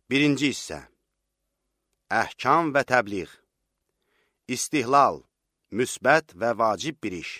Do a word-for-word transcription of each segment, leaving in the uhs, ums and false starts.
Birinci hissə. Əhkam və təbliğ. İstihlal, müsbət və vacib bir iş.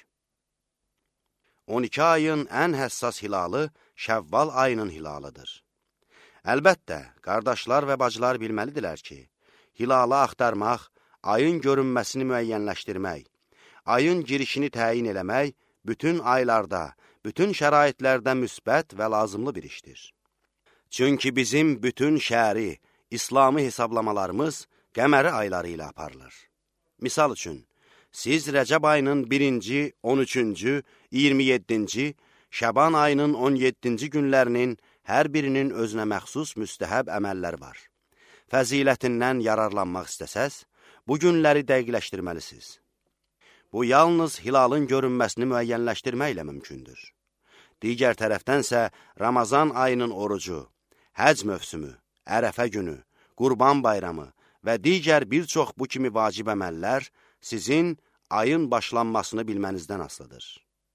on iki ayın ən həssas hilalı Şəvval ayının hilalıdır. Əlbəttə, qardaşlar və bacılar bilməlidirlər ki, hilalı axtarmaq, ayın görünməsini müəyyənləşdirmək, ayın girişini təyin eləmək bütün aylarda, bütün şəraitlərdə müsbət və lazımlı bir işdir. Çünki bizim bütün şəri, İslami hesablamalarımız qəməri ayları ilə aparılır. Misal üçün, siz Rəcəb ayının birinci, on üçüncü, iyirmi yeddinci, Şəban ayının on yeddinci günlərinin hər birinin özünə məxsus müstəhəb əməllər var. Fəzilətindən yararlanmaq istəsəz, bu günləri dəqiqləşdirməlisiniz. Bu, yalnız hilalın görünməsini müəyyənləşdirməklə mümkündür. Digər tərəfdənsə, Ramazan ayının orucu, həc mövsümü, Ərəfə günü, Qurban bayramı və digər bir çox bu kimi vacib əməllər sizin ayın başlanmasını bilmənizdən asılıdır.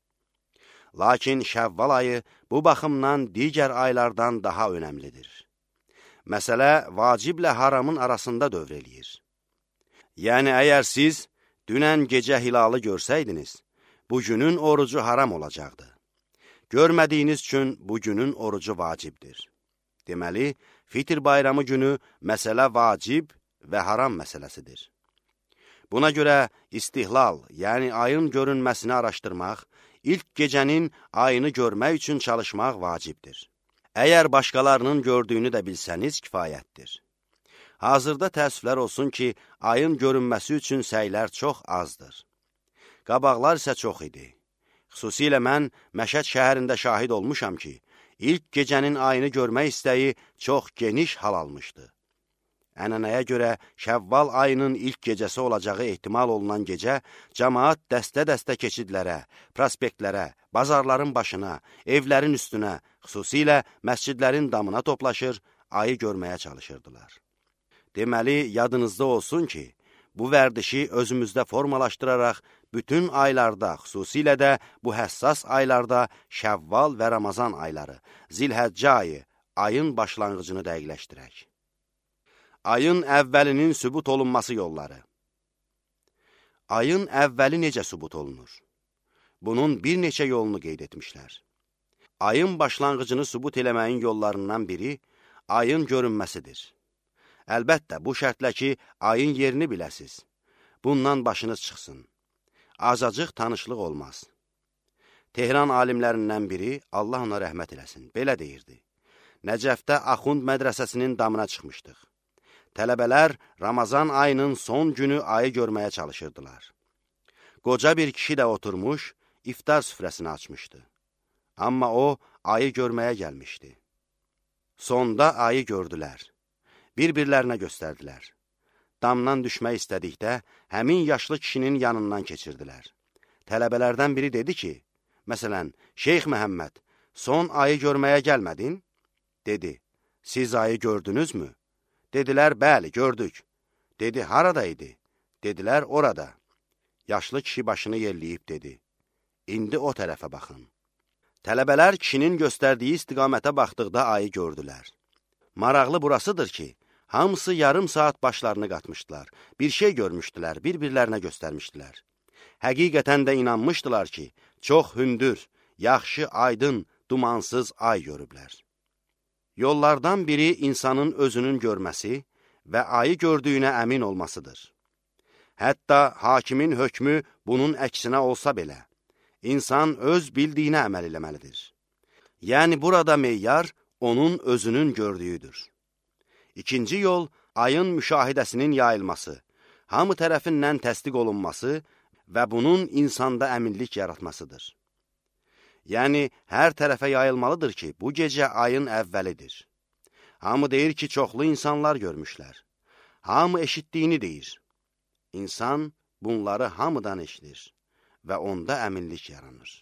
Lakin Şəvval ayı bu baxımdan digər aylardan daha önəmlidir. Məsələ vaciblə haramın arasında dövr eləyir. Yəni, əgər siz dünən gecə hilalı görsəydiniz, bugünün orucu haram olacaqdı. Görmədiyiniz üçün bugünün orucu vacibdir. Deməli, Fitr bayramı günü məsələ vacib və haram məsələsidir. Buna görə istihlal, yəni ayın görünməsini araşdırmaq, ilk gecənin ayını görmək üçün çalışmaq vacibdir. Əgər başqalarının gördüyünü də bilsəniz kifayətdir. Hazırda təəssüflər olsun ki, ayın görünməsi üçün səylər çox azdır. Qabaqlar isə çox idi. Xüsusilə mən Məşəd şəhərində şahid olmuşam ki, ilk gecənin ayını görmək istəyi çox geniş hal almışdı. Ənənəyə görə Şəvval ayının ilk gecəsi olacağı ehtimal olunan gecə, cəmaat dəstə-dəstə keçidlərə, prospektlərə, bazarların başına, evlərin üstünə, xüsusilə məscidlərin damına toplaşır, ayı görməyə çalışırdılar. Deməli, yadınızda olsun ki, bu vərdişi özümüzdə formalaşdıraraq, bütün aylarda, xüsusilə də bu həssas aylarda Şəvval və Ramazan ayları, Zilhəccə ayı, ayın başlanğıcını dəqiqləşdirək. Ayın əvvəlinin sübut olunması yolları. Ayın əvvəli necə sübut olunur? Bunun bir neçə yolunu qeyd etmişlər. Ayın başlanğıcını sübut eləməyin yollarından biri ayın görünməsidir. Əlbəttə, bu şərtlə ki, ayın yerini biləsiz. Bundan başınız çıxsın. Azacıq tanışlıq olmaz. Tehran alimlərindən biri, Allah ona rəhmət eləsin, belə deyirdi. Nəcəfdə Axund mədrəsəsinin damına çıxmışdıq. Tələbələr Ramazan ayının son günü ayı görməyə çalışırdılar. Qoca bir kişi də oturmuş, iftar süfrəsini açmışdı. Amma o, ayı görməyə gəlmişdi. Sonda ayı gördülər. Bir-birlərinə göstərdilər. Damdan düşmək istədikdə, həmin yaşlı kişinin yanından keçirdilər. Tələbələrdən biri dedi ki, məsələn, Şeyx Məhəmməd, son ayı görməyə gəlmədin? Dedi, siz ayı gördünüzmü? Dedilər, bəli, gördük. Dedi, harada idi? Dedilər, orada. Yaşlı kişi başını yelləyib dedi, indi o tərəfə baxın. Tələbələr kişinin göstərdiyi istiqamətə baxdıqda ayı gördülər. Maraqlı burasıdır ki, hamısı yarım saat başlarını qatmışdılar, bir şey görmüşdülər, bir-birlərinə göstərmişdilər. Həqiqətən də inanmışdılar ki, çox hündür, yaxşı, aydın, dumansız ay görüblər. Yollardan biri insanın özünün görməsi və ayı gördüyünə əmin olmasıdır. Hətta hakimin hökmü bunun əksinə olsa belə, insan öz bildiyinə əməl eləməlidir. Yəni burada meyyar onun özünün gördüyüdür. İkinci yol, ayın müşahidəsinin yayılması, hamı tərəfindən təsdiq olunması və bunun insanda əminlik yaratmasıdır. Yəni, hər tərəfə yayılmalıdır ki, bu gecə ayın əvvəlidir. Hamı deyir ki, çoxlu insanlar görmüşlər. Hamı eşitdiyini deyir. İnsan bunları hamıdan eşidir və onda əminlik yaranır.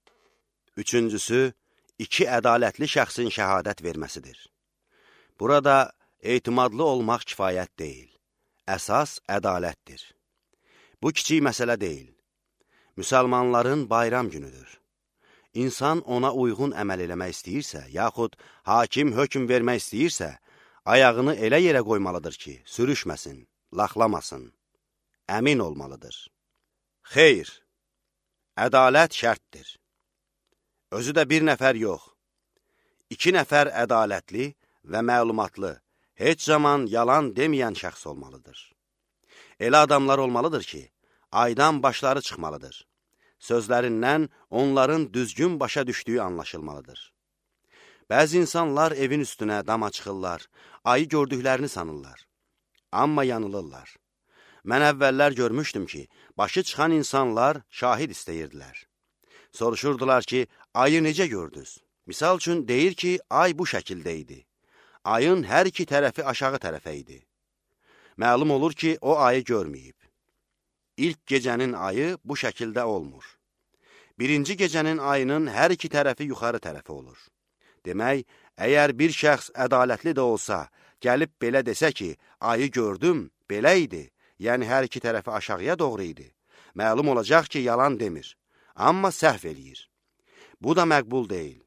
Üçüncüsü, iki ədalətli şəxsin şəhadət verməsidir. Burada etimadlı olmaq kifayət deyil. Əsas ədalətdir. Bu kiçik məsələ deyil. Müsəlmanların bayram günüdür. İnsan ona uyğun əməl eləmək istəyirsə, yaxud hakim hökm vermək istəyirsə, ayağını elə yerə qoymalıdır ki, sürüşməsin, laxlamasın, əmin olmalıdır. Xeyr, ədalət şərtdir. Özü də bir nəfər yox, iki nəfər ədalətli və məlumatlı, heç zaman yalan deməyən şəxs olmalıdır. Elə adamlar olmalıdır ki, aydan başları çıxmalıdır. Sözlərindən onların düzgün başa düşdüyü anlaşılmalıdır. Bəzi insanlar evin üstünə dama çıxırlar, ayı gördüklərini sanırlar. Amma yanılırlar. Mən əvvəllər görmüşdüm ki, başı çıxan insanlar şahid istəyirdilər. Soruşurdular ki, ayı necə gördünüz? Misal üçün deyir ki, ay bu şəkildə idi. Ayın hər iki tərəfi aşağı tərəfə idi. Məlum olur ki, o ayı görməyib. İlk gecənin ayı bu şəkildə olmur. Birinci gecənin ayının hər iki tərəfi yuxarı tərəfi olur. Demək, əgər bir şəxs ədalətli də olsa, gəlib belə desə ki, ayı gördüm, belə idi, yəni hər iki tərəfi aşağıya doğru idi. Məlum olacaq ki, yalan demir, amma səhv eləyir. Bu da məqbul deyil.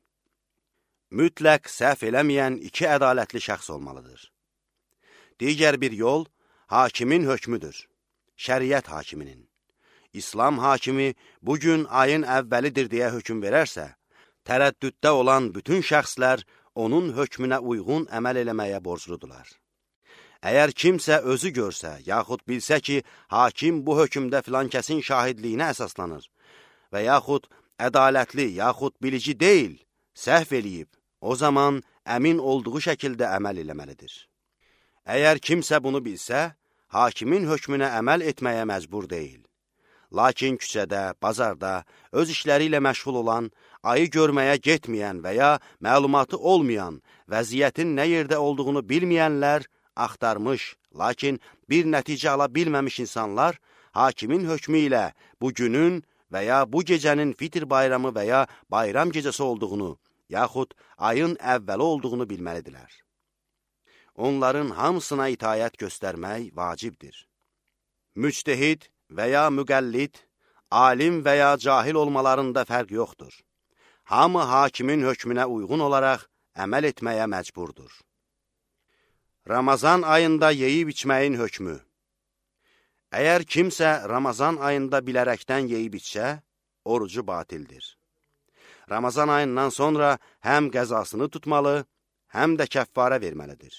Mütləq səhv eləməyən iki ədalətli şəxs olmalıdır. Digər bir yol, hakimin hökmüdür, şəriət hakiminin. İslam hakimi bugün ayın əvvəlidir deyə hökm verərsə, tərəddüddə olan bütün şəxslər onun hökmünə uyğun əməl eləməyə borcludular. Əgər kimsə özü görsə, yaxud bilsə ki, hakim bu hökmdə filan kəsin şahidliyinə əsaslanır və yaxud ədalətli, yaxud bilici deyil, səhv eləyib, o zaman əmin olduğu şəkildə əməl eləməlidir. Əgər kimsə bunu bilsə, hakimin hökmünə əməl etməyə məcbur deyil. Lakin küçədə, bazarda, öz işləri ilə məşğul olan, ayı görməyə getməyən və ya məlumatı olmayan, vəziyyətin nə yerdə olduğunu bilməyənlər, axtarmış, lakin bir nəticə ala bilməmiş insanlar, hakimin hökmü ilə bu günün və ya bu gecənin fitr bayramı və ya bayram gecəsi olduğunu, yaxud ayın əvvəli olduğunu bilməlidirlər. Onların hamısına itayət göstərmək vacibdir. Müctehid və ya müqəllid, alim və ya cahil olmalarında fərq yoxdur. Hamı hakimin hökmünə uyğun olaraq əməl etməyə məcburdur. Ramazan ayında yeyib içməyin hökmü. Əgər kimsə Ramazan ayında bilərəkdən yeyib içsə, orucu batildir. Ramazan ayından sonra həm qəzasını tutmalı, həm də kəffarə verməlidir.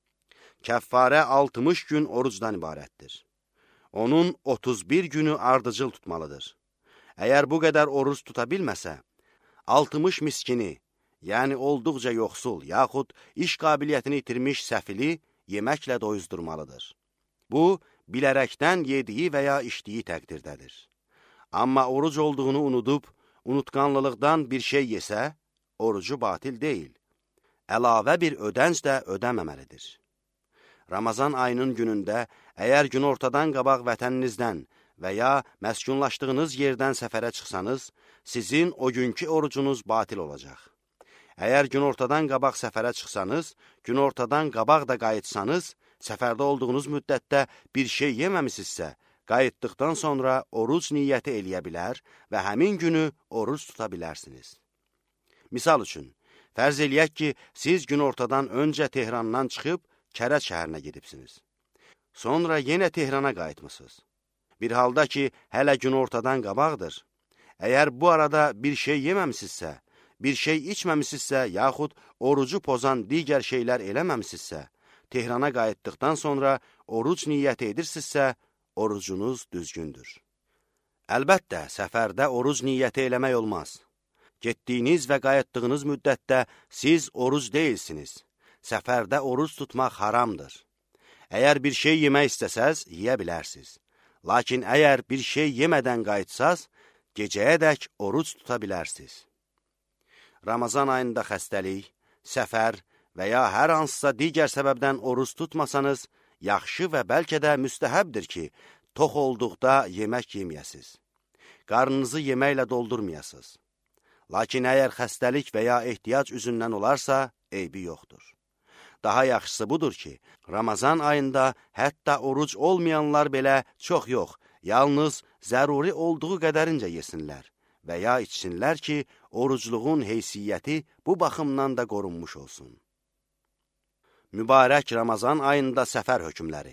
Kəffarə altmış gün orucdan ibarətdir. Onun otuz bir günü ardıcıl tutmalıdır. Əgər bu qədər oruc tuta bilməsə, altmış miskini, yəni olduqca yoxsul, yaxud iş qabiliyyətini itirmiş səfili yeməklə doyuzdurmalıdır. Bu, bilərəkdən yediyi və ya içdiyi təqdirdədir. Amma oruc olduğunu unudub, unutqanlılıqdan bir şey yesə, orucu batil deyil. Əlavə bir ödənc də ödəməməlidir. Ramazan ayının günündə, əgər günortadan qabaq vətəninizdən və ya məskunlaşdığınız yerdən səfərə çıxsanız, sizin o günkü orucunuz batil olacaq. Əgər günortadan qabaq səfərə çıxsanız, günortadan qabaq da qayıtsanız, səfərdə olduğunuz müddətdə bir şey yeməmisinizsə, qayıtdıqdan sonra oruc niyyəti eləyə bilər və həmin günü oruc tuta bilərsiniz. Misal üçün, fərz eləyək ki, siz günortadan öncə Tehrandan çıxıb, Kərəc şəhərinə gedibsiniz. Sonra yenə Tehrana qayıtmısınız. Bir halda ki, hələ günortadan qabaqdır. Əgər bu arada bir şey yeməmisinizsə, bir şey içməmisinizsə, yaxud orucu pozan digər şeylər eləməmisinizsə, Tehrana qayıtdıqdan sonra oruc niyyəti edirsinizsə, orucunuz düzgündür. Əlbəttə, səfərdə oruc niyyəti eləmək olmaz. Getdiyiniz və qayıtdığınız müddətdə siz oruc deyilsiniz. Səfərdə oruc tutmaq haramdır. Əgər bir şey yemək istəsəz, yeyə bilərsiniz. Lakin əgər bir şey yemədən qayıtsaz, gecəyədək oruc tuta bilərsiniz. Ramazan ayında xəstəlik, səfər və ya hər hansısa digər səbəbdən oruc tutmasanız, yaxşı və bəlkə də müstəhəbdir ki, tox olduqda yemək yeməyəsiz. Qarnınızı yeməklə doldurmayasınız. Lakin əgər xəstəlik və ya ehtiyac üzündən olarsa, eybi yoxdur. Daha yaxşısı budur ki, Ramazan ayında hətta oruc olmayanlar belə çox yox, yalnız zəruri olduğu qədərincə yesinlər və ya içsinlər ki, orucluğun heysiyyəti bu baxımdan da qorunmuş olsun. Mübarək Ramazan ayında səfər hökmləri.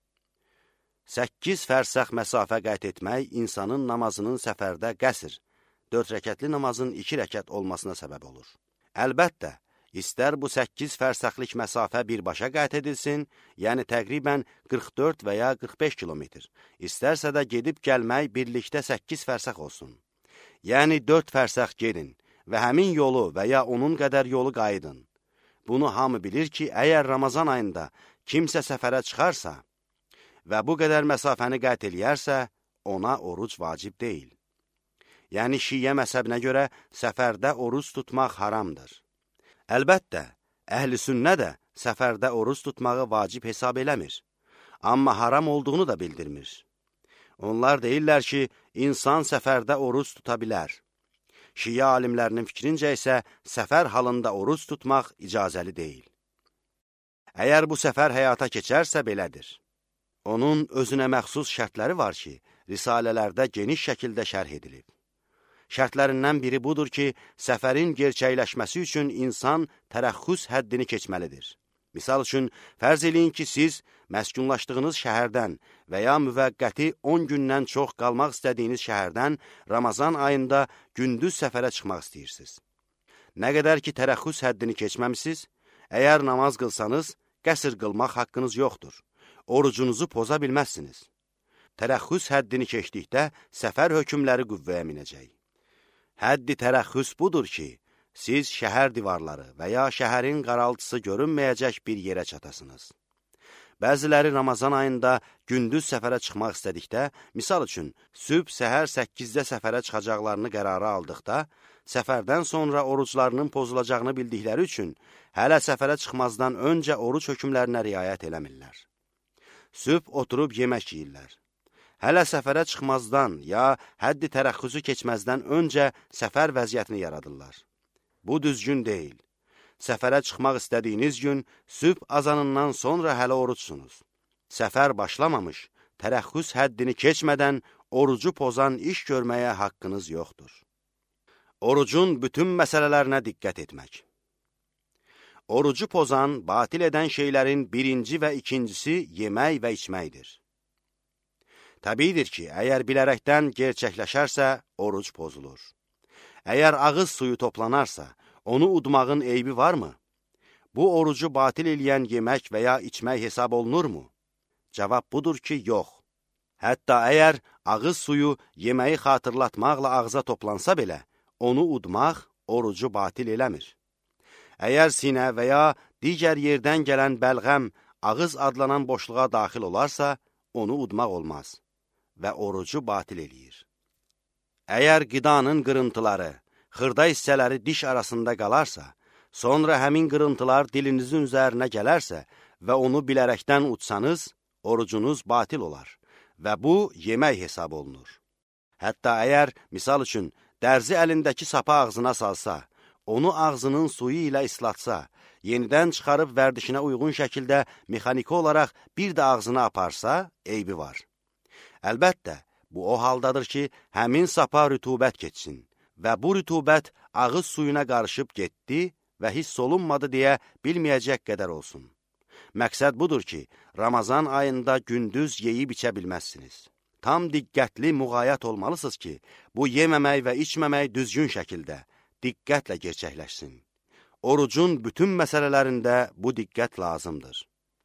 səkkiz fərsəx məsafə qət etmək insanın namazının səfərdə qəsr, dörd rəkətli namazın iki rəkət olmasına səbəb olur. Əlbəttə, istər bu səkkiz fərsəxlik məsafə birbaşa qət edilsin, yəni təqribən qırx dörd və ya qırx beş kilometr, istərsə də gedib gəlmək birlikdə səkkiz fərsəx olsun. Yəni dörd fərsəx gedin və həmin yolu və ya onun qədər yolu qayıdın. Bunu hamı bilir ki, əgər Ramazan ayında kimsə səfərə çıxarsa və bu qədər məsafəni qət eləyərsə, ona oruc vacib deyil. Yəni şiyə məzhəbinə görə səfərdə oruc tutmaq haramdır. Əlbəttə, əhl-i sünnə də səfərdə oruc tutmağı vacib hesab eləmir, amma haram olduğunu da bildirmir. Onlar deyirlər ki, insan səfərdə oruc tuta bilər. Şiyə alimlərinin fikrincə isə səfər halında oruc tutmaq icazəli deyil. Əgər bu səfər həyata keçərsə belədir. Onun özünə məxsus şərtləri var ki, risalələrdə geniş şəkildə şərh edilib. Şərtlərindən biri budur ki, səfərin gerçəkləşməsi üçün insan tərəxxüs həddini keçməlidir. Misal üçün, fərz eləyin ki, siz məskunlaşdığınız şəhərdən və ya müvəqqəti on gündən çox qalmaq istədiyiniz şəhərdən Ramazan ayında gündüz səfərə çıxmaq istəyirsiniz. Nə qədər ki, tərəxxüs həddini keçməmisiniz, əgər namaz qılsanız, qəsr qılmaq haqqınız yoxdur. Orucunuzu poza bilməzsiniz. Tərəxxüs həddini keçdikdə səfər hökmləri qüvvəyə minəcək. Həddi tərəxxüs budur ki, siz şəhər divarları və ya şəhərin qaraltısı görünməyəcək bir yerə çatasınız. Bəziləri Ramazan ayında gündüz səfərə çıxmaq istədikdə, misal üçün, sübh səhər səkkizdə səfərə çıxacaqlarını qərara aldıqda, səfərdən sonra oruclarının pozulacağını bildikləri üçün, hələ səfərə çıxmazdan öncə oruc hökmlərinə riayət eləmirlər. Sübh oturub yemək yeyirlər. Hələ səfərə çıxmazdan ya həddi tərəxxüsü keçməzdən öncə səfər vəziyyətini yaradırlar. Bu düzgün deyil. Səfərə çıxmaq istədiyiniz gün sübh azanından sonra hələ orucsunuz. Səfər başlamamış, tərəxxüs həddini keçmədən orucu pozan iş görməyə haqqınız yoxdur. Orucun bütün məsələlərinə diqqət etmək. Orucu pozan, batil edən şeylərin birinci və ikincisi yemək və içməkdir. Təbiidir ki, əgər bilərəkdən gerçəkləşərsə, oruc pozulur. Əgər ağız suyu toplanarsa, onu udmağın eybi varmı? Bu orucu batil eləyən yemək və ya içmək hesab olunurmu? Cavab budur ki, yox. Hətta əgər ağız suyu yeməyi xatırlatmaqla ağza toplansa belə, onu udmaq orucu batil eləmir. Əgər sinə və ya digər yerdən gələn bəlğəm ağız adlanan boşluğa daxil olarsa, onu udmaq olmaz və orucu batil eləyir. Əgər qidanın qırıntıları, xırda hissələri diş arasında qalarsa, sonra həmin qırıntılar dilinizin üzərinə gələrsə və onu bilərəkdən utsanız, orucunuz batil olar və bu yemək hesab olunur. Hətta əgər, misal üçün, dərzi əlindəki sapı ağzına salsa, onu ağzının suyu ilə islatsa, yenidən çıxarıb vərdişinə uyğun şəkildə mexaniki olaraq bir də ağzına aparsa, eybi var. Əlbəttə, bu o haldadır ki, həmin sapa rütubət keçsin və bu rütubət ağız suyuna qarışıb getdi və hiss olunmadı deyə bilməyəcək qədər olsun. Məqsəd budur ki, Ramazan ayında gündüz yeyib içə bilməzsiniz. Tam diqqətli müğayət olmalısınız ki, bu yeməmək və içməmək düzgün şəkildə, diqqətlə gerçəkləşsin. Orucun bütün məsələlərində bu diqqət lazımdır.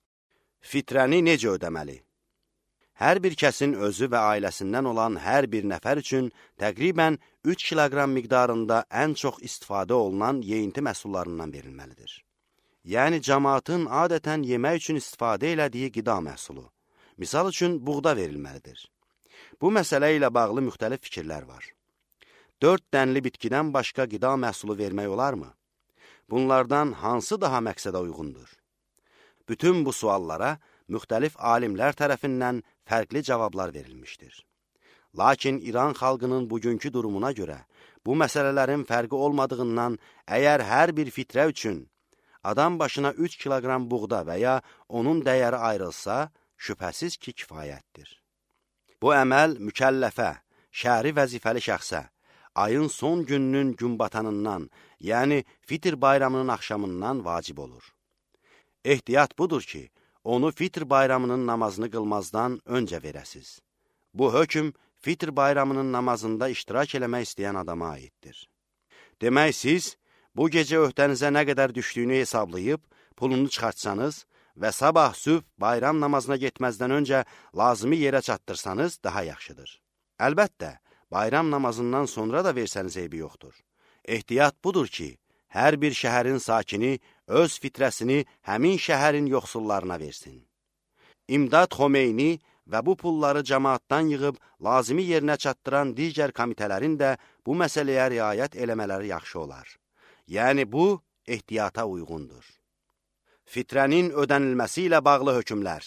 Fitrəni necə ödəməli? Hər bir kəsin özü və ailəsindən olan hər bir nəfər üçün təqribən üç kiloqram miqdarında ən çox istifadə olunan yeyinti məhsullarından verilməlidir. Yəni, cəmaatın adətən yemək üçün istifadə elədiyi qida məhsulu. Misal üçün, buğda verilməlidir. Bu məsələ ilə bağlı müxtəlif fikirlər var. Dörd dənli bitkidən başqa qida məhsulu vermək olarmı? Bunlardan hansı daha məqsədə uyğundur? Bütün bu suallara müxtəlif alimlər tərəfindən fərqli cavablar verilmişdir. Lakin İran xalqının bugünkü durumuna görə bu məsələlərin fərqi olmadığından əgər hər bir fitrə üçün adam başına üç kiloqram buğda və ya onun dəyəri ayrılsa, şübhəsiz ki, kifayətdir. Bu əməl mükəlləfə, şəri vəzifəli şəxsə, ayın son gününün günbatanından, yəni fitr bayramının axşamından vacib olur. Ehtiyat budur ki, onu fitr bayramının namazını qılmazdan öncə verəsiz. Bu hökm fitr bayramının namazında iştirak eləmək istəyən adama aiddir. Demək, siz bu gecə öhdənizə nə qədər düşdüyünü hesablayıb, pulunu çıxartsanız və sabah sübh bayram namazına getməzdən öncə lazımi yerə çatdırsanız daha yaxşıdır. Əlbəttə, bayram namazından sonra da versəniz eybi yoxdur. Ehtiyat budur ki, hər bir şəhərin sakini öz fitrəsini həmin şəhərin yoxsullarına versin. İmdad Xomeyni və bu pulları cəmaatdan yığıb lazımi yerinə çatdıran digər komitələrin də bu məsələyə riayət eləmələri yaxşı olar. Yəni, bu, ehtiyata uyğundur. Fitrənin ödənilməsi ilə bağlı hökmlər.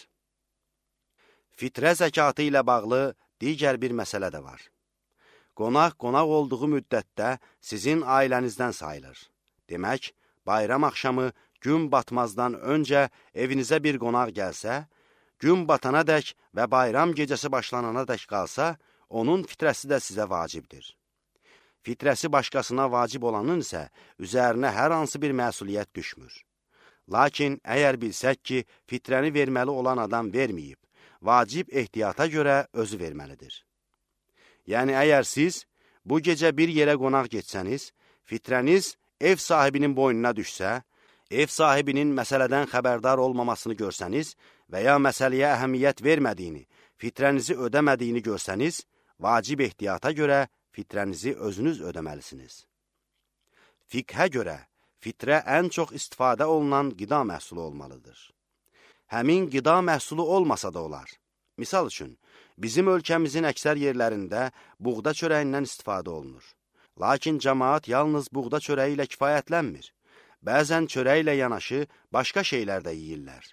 Fitrə zəkatı ilə bağlı digər bir məsələ də var. Qonaq qonaq olduğu müddətdə sizin ailənizdən sayılır. Demək, bayram axşamı gün batmazdan öncə evinizə bir qonaq gəlsə, gün batana dək və bayram gecəsi başlanana dək qalsa, onun fitrəsi də sizə vacibdir. Fitrəsi başqasına vacib olanın isə üzərinə hər hansı bir məsuliyyət düşmür. Lakin əgər bilsək ki, fitrəni verməli olan adam verməyib, vacib ehtiyata görə özü verməlidir. Yəni, əgər siz bu gecə bir yerə qonaq getsəniz, fitrəniz ev sahibinin boynuna düşsə, ev sahibinin məsələdən xəbərdar olmamasını görsəniz və ya məsələyə əhəmiyyət vermədiyini, fitrənizi ödəmədiyini görsəniz, vacib ehtiyata görə fitrənizi özünüz ödəməlisiniz. Fiqhə görə fitrə ən çox istifadə olunan qida məhsulu olmalıdır. Həmin qida məhsulu olmasa da olar. Misal üçün, bizim ölkəmizin əksər yerlərində buğda çörəyindən istifadə olunur. Lakin cəmaat yalnız buğda çörəyi ilə kifayətlənmir. Bəzən çörəklə yanaşı başqa şeylər də yeyirlər.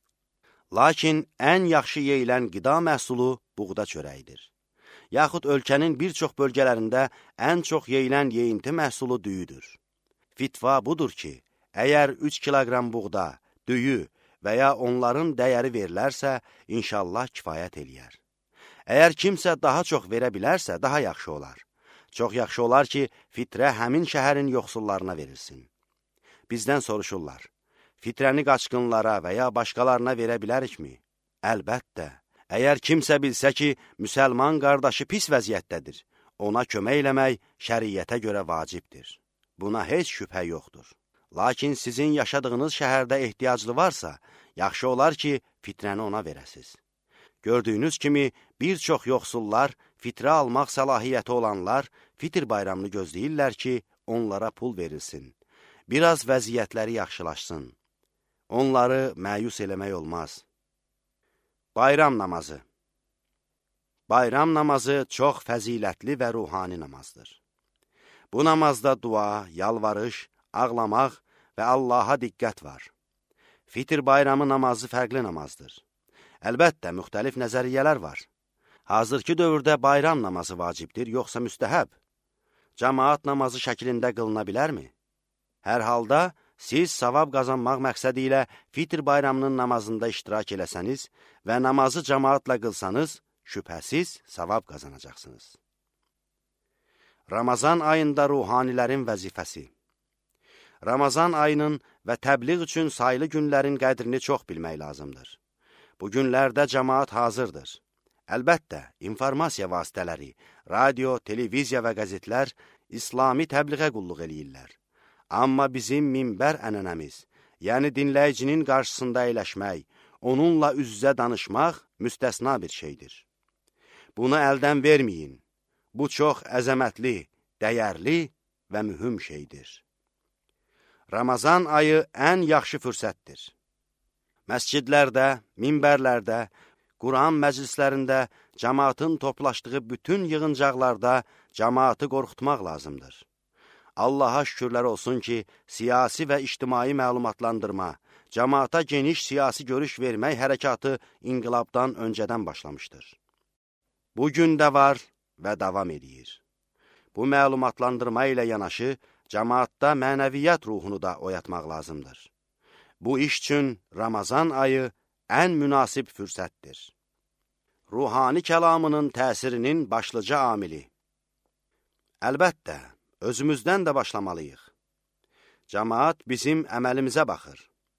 Lakin ən yaxşı yeyilən qida məhsulu buğda çörəyidir. Yaxud ölkənin bir çox bölgələrində ən çox yeyilən yeyinti məhsulu düyüdür. Fitva budur ki, əgər üç kiloqram buğda, düyü və ya onların dəyəri verilərsə, inşallah kifayət eləyər. Əgər kimsə daha çox verə bilərsə, daha yaxşı olar. Çox yaxşı olar ki, fitrə həmin şəhərin yoxsullarına verilsin. Bizdən soruşurlar, fitrəni qaçqınlara və ya başqalarına verə bilərikmi? Əlbəttə, əgər kimsə bilsə ki, müsəlman qardaşı pis vəziyyətdədir, ona kömək eləmək şəriyyətə görə vacibdir. Buna heç şübhə yoxdur. Lakin sizin yaşadığınız şəhərdə ehtiyaclı varsa, yaxşı olar ki, fitrəni ona verəsiz. Gördüyünüz kimi, bir çox yoxsullar, fitrə almaq səlahiyyəti olanlar fitr bayramını gözləyirlər ki, onlara pul verilsin. Biraz vəziyyətləri yaxşılaşsın. Onları məyus eləmək olmaz. Bayram namazı. Bayram namazı çox fəzilətli və ruhani namazdır. Bu namazda dua, yalvarış, ağlamaq və Allaha diqqət var. Fitr bayramı namazı fərqli namazdır. Əlbəttə, müxtəlif nəzəriyyələr var. Hazırki dövrdə bayram namazı vacibdir, yoxsa müstəhəb? Cəmaat namazı şəklində qılına bilərmi? Hər halda, siz savab qazanmaq məqsədi ilə fitr bayramının namazında iştirak eləsəniz və namazı cəmaatla qılsanız, şübhəsiz savab qazanacaqsınız. Ramazan ayında ruhanilərin vəzifəsi. Ramazan ayının və təbliğ üçün sayılı günlərin qədrini çox bilmək lazımdır. Bu günlərdə cəmaat hazırdır. Əlbəttə, informasiya vasitələri, radio, televiziya və qəzetlər İslami təbliğə qulluq eləyirlər. Amma bizim minbər ənənəmiz, yəni dinləyicinin qarşısında əyləşmək, onunla üz-üzə danışmaq müstəsna bir şeydir. Bunu əldən verməyin. Bu çox əzəmətli, dəyərli və mühüm şeydir. Ramazan ayı ən yaxşı fürsətdir. Məscidlərdə, minbərlərdə, Quran məclislərində, cəmaatın toplaşdığı bütün yığıncaqlarda cəmaatı qorxutmaq lazımdır. Allaha şükürlər olsun ki, siyasi və ictimai məlumatlandırma, cəmaata geniş siyasi görüş vermək hərəkatı inqilabdan öncədən başlamışdır. Bu gün də var və davam edir. Bu məlumatlandırma ilə yanaşı, cəmaatda mənəviyyat ruhunu da oyatmaq lazımdır. Bu iş üçün Ramazan ayı ən münasib fürsətdir. Ruhani kəlamının təsirinin başlıca amili. Əlbəttə, özümüzdən də başlamalıyıq. Cəmaat bizim əməlimizə baxır.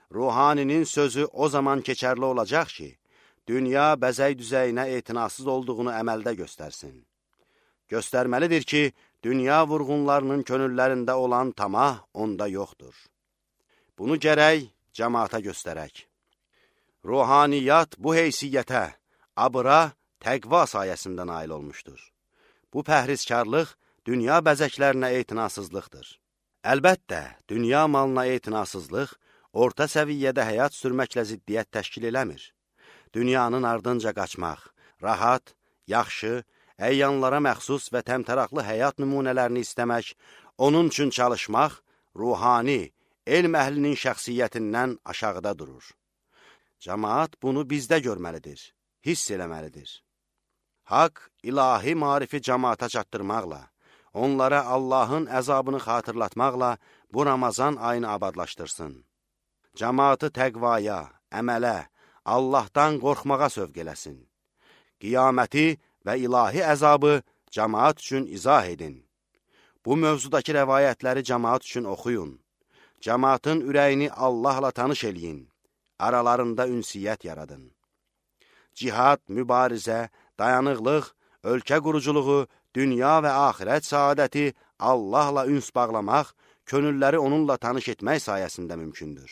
ruhaninin sözü o zaman keçərli olacaq ki, dünya bəzək düzəyinə etinasız olduğunu əməldə göstərsin. Göstərməlidir ki, dünya vurğunlarının könüllərində olan tamah onda yoxdur. Bunu gərək cəmaata göstərək. Ruhaniyyat bu heysiyyətə, abıra, təqva sayəsində nail olmuşdur. Bu pəhrizkarlıq dünya bəzəklərinə etinasızlıqdır. Əlbəttə, dünya malına etinasızlıq orta səviyyədə həyat sürməklə ziddiyyət təşkil eləmir. Dünyanın ardınca qaçmaq, rahat, yaxşı, əyyanlara məxsus və təmtəraqlı həyat nümunələrini istəmək, onun üçün çalışmaq, ruhani, elm əhlinin şəxsiyyətindən aşağıda durur. Cəmaat bunu bizdə görməlidir, hiss eləməlidir. Haqq, ilahi marifi cəmaata çatdırmaqla, onlara Allahın əzabını xatırlatmaqla bu Ramazan ayını abadlaşdırsın. Cəmaatı təqvaya, əmələ, Allahdan qorxmağa sövq eləsin. Qiyaməti və ilahi əzabı cəmaat üçün izah edin. Bu mövzudakı rəvayətləri cəmaat üçün oxuyun. Cəmaatın ürəyini Allahla tanış eləyin. Aralarında ünsiyyət yaradın. Cihad, mübarizə, dayanıqlıq, ölkə quruculuğu, dünya və axirət saadəti Allahla üns bağlamaq, könülləri onunla tanış etmək sayəsində mümkündür.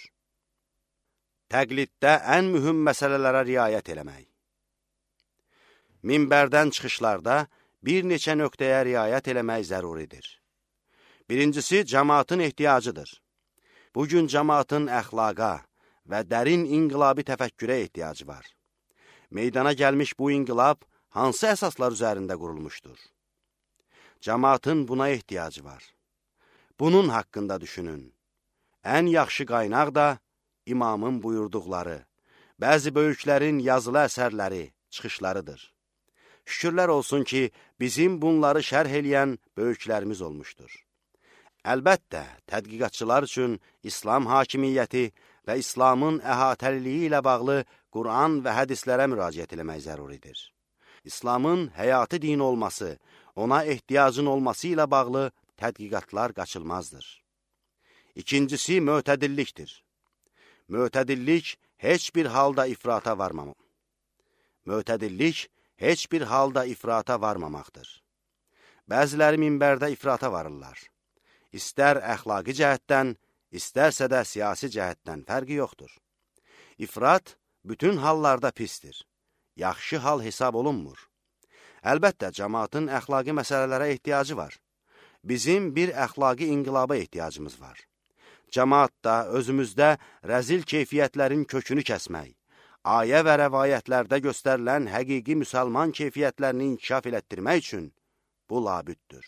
Təqliddə ən mühüm məsələlərə riayət eləmək. Minbərdən çıxışlarda bir neçə nöqtəyə riayət eləmək zəruridir. Birincisi, cəmaatın ehtiyacıdır. Bugün cəmaatın əxlaqa və dərin inqilabi təfəkkürə ehtiyacı var. Meydana gəlmiş bu inqilab hansı əsaslar üzərində qurulmuşdur? Cəmaatın buna ehtiyacı var. Bunun haqqında düşünün. Ən yaxşı qaynaq da imamın buyurduqları, bəzi böyüklərin yazılı əsərləri, çıxışlarıdır. Şükürlər olsun ki, bizim bunları şərh eləyən böyüklərimiz olmuşdur. Əlbəttə, tədqiqatçılar üçün İslam hakimiyyəti və İslamın əhatəliliyi ilə bağlı Quran və hədislərə müraciət eləmək zəruridir. İslamın həyatı din olması, ona ehtiyacın olması ilə bağlı tədqiqatlar qaçılmazdır. İkincisi, mötədillikdir. Mötədillik heç bir halda ifrata varmamam. Mötədillik heç bir halda ifrata varmamaqdır. Bəziləri minbərdə ifrata varırlar. İstər əxlaqi cəhətdən, istərsə də siyasi cəhətdən fərqi yoxdur. İfrat bütün hallarda pistir. Yaxşı hal hesab olunmur. Əlbəttə, cəmaatın əxlaqi məsələlərə ehtiyacı var. Bizim bir əxlaqi inqilaba ehtiyacımız var. Cəmaatda, özümüzdə rəzil keyfiyyətlərin kökünü kəsmək, ayə və rəvayətlərdə göstərilən həqiqi müsəlman keyfiyyətlərini inkişaf elətdirmək üçün bu labüddür.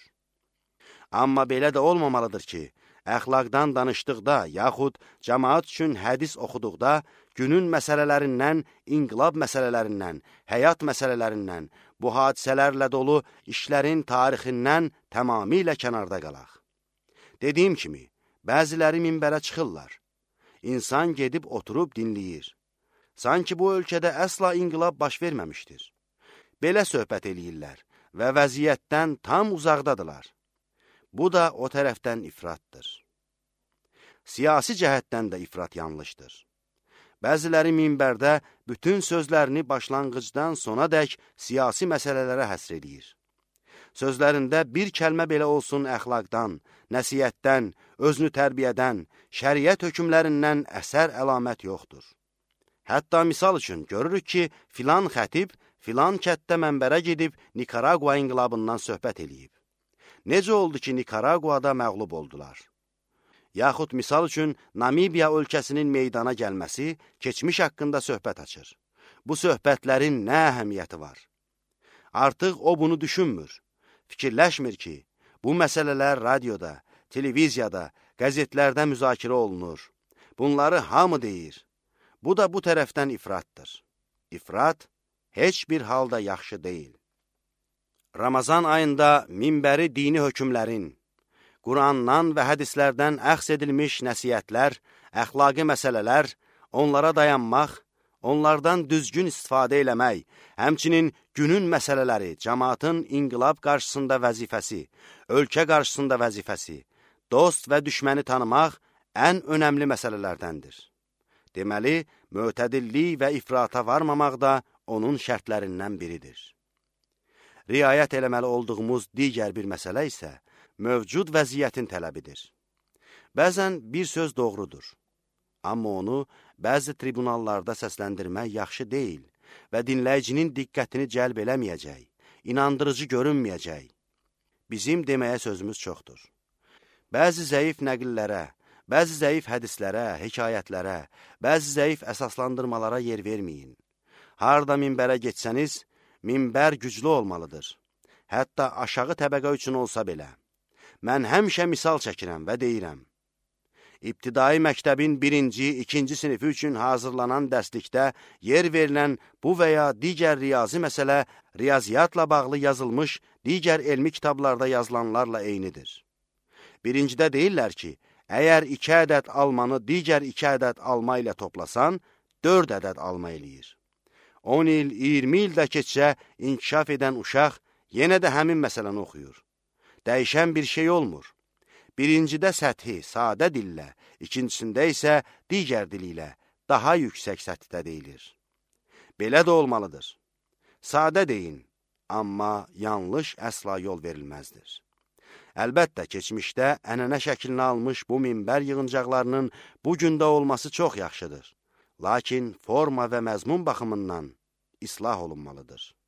Amma belə də olmamalıdır ki, əxlaqdan danışdıqda, yaxud cəmaat üçün hədis oxuduqda, günün məsələlərindən, inqilab məsələlərindən, həyat məsələlərindən, bu hadisələrlə dolu işlərin tarixindən tamamilə kənarda qalaq. Dediyim kimi, bəziləri minbərə çıxırlar. İnsan gedib oturub dinləyir. Sanki bu ölkədə əsla inqilab baş verməmişdir. Belə söhbət eləyirlər və vəziyyətdən tam uzaqdadılar. Bu da o tərəfdən ifratdır. Siyasi cəhətdən də ifrat yanlışdır. Bəziləri minbərdə bütün sözlərini başlanğıcdan sona dək siyasi məsələlərə həsr edir. Sözlərində bir kəlmə belə olsun əxlaqdan, nəsiyyətdən, özünü tərbiyədən, şəriət hökmlərindən əsər əlamət yoxdur. Hətta misal üçün görürük ki, filan xətib, filan kətdə mənbərə gedib Nikaragua inqilabından söhbət eləyib. Necə oldu ki, Nikaraguada məğlub oldular? Yaxud misal üçün Namibiya ölkəsinin meydana gəlməsi keçmiş haqqında söhbət açır. Bu söhbətlərin nə əhəmiyyəti var? Artıq o bunu düşünmür. Fikirləşmir ki, bu məsələlər radioda, televiziyada, qəzetlərdə müzakirə olunur. Bunları hamı deyir. Bu da bu tərəfdən ifratdır. İfrat heç bir halda yaxşı deyil. Ramazan ayında minbəri dini hökmlərin, Qurandan və hədislərdən əxs edilmiş nəsiyyətlər, əxlaqi məsələlər, onlara dayanmaq, onlardan düzgün istifadə eləmək, həmçinin günün məsələləri, cəmaatın inqilab qarşısında vəzifəsi, ölkə qarşısında vəzifəsi, dost və düşməni tanımaq ən önəmli məsələlərdəndir. Deməli, mötədillik və ifrata varmamaq da onun şərtlərindən biridir. Riayət eləməli olduğumuz digər bir məsələ isə mövcud vəziyyətin tələbidir. Bəzən bir söz doğrudur, amma onu bəzi tribunallarda səsləndirmək yaxşı deyil və dinləyicinin diqqətini cəlb eləməyəcək, inandırıcı görünməyəcək. Bizim deməyə sözümüz çoxdur. Bəzi zəif nəqillərə, bəzi zəif hədislərə, hekayətlərə, bəzi zəif əsaslandırmalara yer verməyin. Harda minbərə getsəniz, minbər güclü olmalıdır. Hətta aşağı təbəqə üçün olsa belə. Mən həmişə misal çəkirəm və deyirəm. İbtidai məktəbin birinci, ikinci sinifi üçün hazırlanan dərslikdə yer verilən bu və ya digər riyazi məsələ riyaziyyatla bağlı yazılmış digər elmi kitablarda yazılanlarla eynidir. Birincidə deyirlər ki, əgər iki ədəd almanı digər iki ədəd alma ilə toplasan, dörd ədəd alma eləyir. on il, iyirmi il də keçsə, inkişaf edən uşaq yenə də həmin məsələni oxuyur. Dəyişən bir şey olmur. Birincidə səthi, sadə dillə, ikincisində isə digər dil ilə, daha yüksək səthdə deyilir. Belə də olmalıdır. Sadə deyin, amma yanlış əsla yol verilməzdir. Əlbəttə, keçmişdə ənənə şəklini almış bu minbər yığıncaqlarının bu gündə olması çox yaxşıdır. Lakin forma və məzmun baxımından islah olunmalıdır.